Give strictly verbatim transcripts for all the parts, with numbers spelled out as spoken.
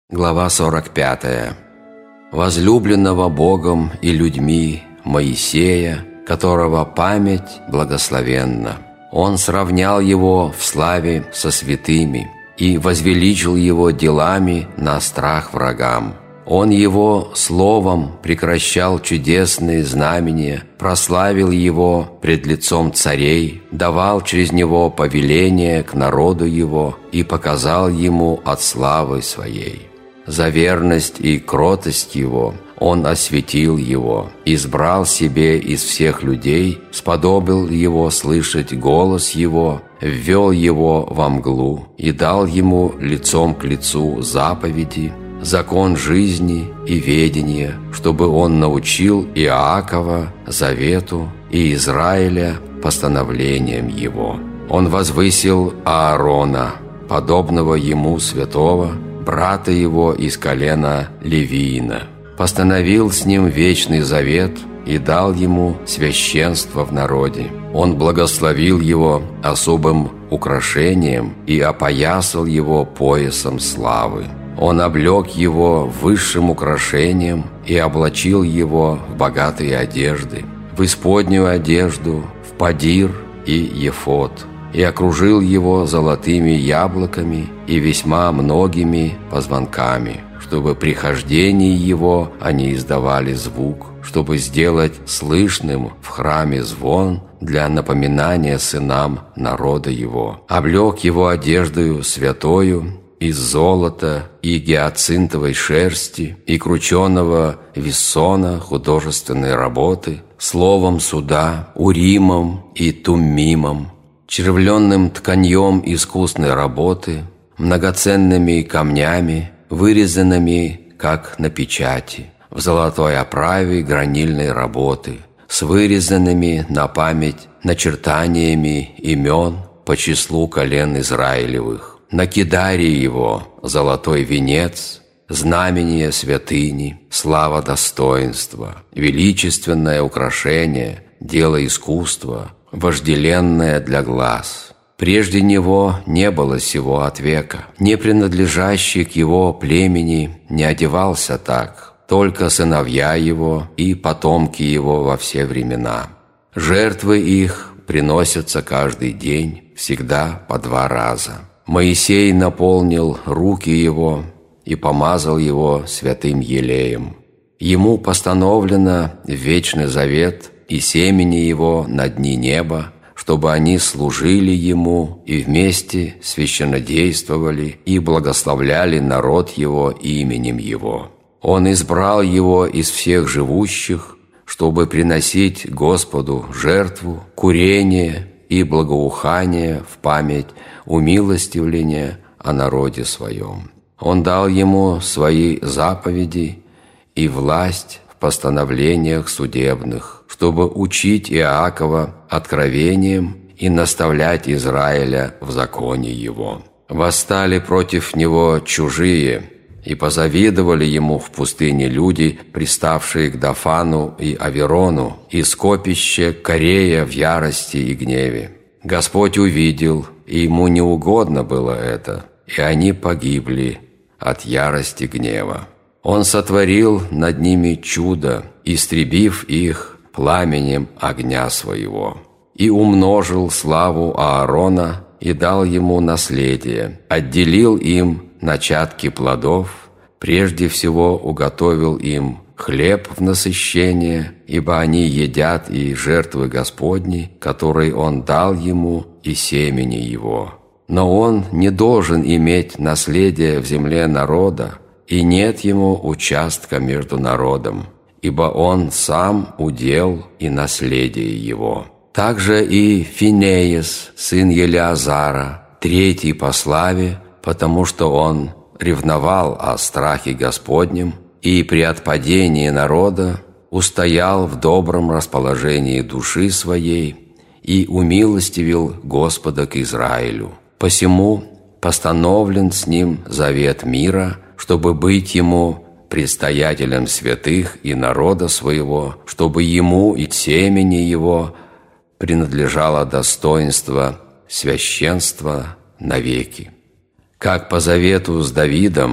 Глава сорок пятая. Возлюбленного Богом и людьми Моисея, которого память благословенна. Он сравнял его в славе со святыми и возвеличил его делами на страх врагам. Он его словом прекращал чудесные знамения, прославил его пред лицом царей, давал через него повеление к народу его и показал ему от славы своей. За верность и кротость его он осветил его, избрал себе из всех людей, сподобил его слышать голос его, ввел его во мглу и дал ему лицом к лицу заповеди, закон жизни и ведения, чтобы он научил Иакова завету и Израиля постановлениям его. Он возвысил Аарона, подобного ему святого, брата его из колена Левиина, постановил с ним вечный завет и дал ему священство в народе. Он благословил его особым украшением и опоясал его поясом славы. Он облег его высшим украшением и облачил его в богатые одежды, в исподнюю одежду, в падир и ефод, и окружил его золотыми яблоками и весьма многими позвонками, чтобы при хождении его они издавали звук, чтобы сделать слышным в храме звон для напоминания сынам народа его. Облег его одеждою святою из золота и гиацинтовой шерсти и крученого виссона художественной работы, словом суда, уримом и туммимом, червленным тканьем искусной работы, многоценными камнями, вырезанными, как на печати, в золотой оправе гранильной работы, с вырезанными на память начертаниями имен по числу колен Израилевых. На кидаре его золотой венец, знамение святыни, слава достоинства, величественное украшение, дело искусства, вожделенное для глаз. Прежде него не было сего от века, не принадлежащий к его племени не одевался так, только сыновья его и потомки его во все времена. Жертвы их приносятся каждый день, всегда по два раза. Моисей наполнил руки его и помазал его святым елеем. Ему постановлено вечный завет и семени его на дни неба, чтобы они служили ему и вместе священнодействовали и благословляли народ его именем его. Он избрал его из всех живущих, чтобы приносить Господу жертву, курение и благоухание в память умилостивления о народе своем. Он дал ему свои заповеди и власть в постановлениях судебных, чтобы учить Иакова откровением и наставлять Израиля в законе его. Восстали против него чужие и позавидовали ему в пустыне люди, приставшие к Дафану и Аверону, и скопище Корея в ярости и гневе. Господь увидел, и ему не угодно было это, и они погибли от ярости гнева. Он сотворил над ними чудо, истребив их пламенем огня своего, и умножил славу Аарона и дал ему наследие, отделил им начатки плодов, прежде всего уготовил им хлеб в насыщение, ибо они едят и жертвы Господни, которые он дал ему, и семени его. Но он не должен иметь наследия в земле народа, и нет ему участка между народом, ибо он сам удел и наследие его. Также и Финеес, сын Елеазара, третий по славе, потому что он ревновал о страхе Господнем и при отпадении народа устоял в добром расположении души своей и умилостивил Господа к Израилю. Посему постановлен с ним завет мира, чтобы быть ему предстоятелем святых и народа своего, чтобы ему и семени его принадлежало достоинство священства навеки. Как по завету с Давидом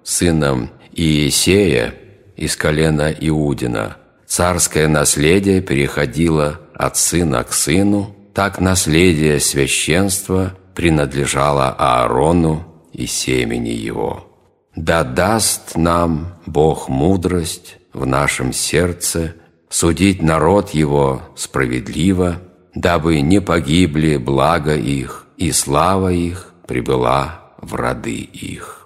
сыном Иесея из колена Иудина, царское наследие переходило от сына к сыну, так наследие священства принадлежало Аарону и семени его. Да даст нам Бог мудрость в нашем сердце судить народ его справедливо, дабы не погибли благо их, и слава их прибыла в роды их».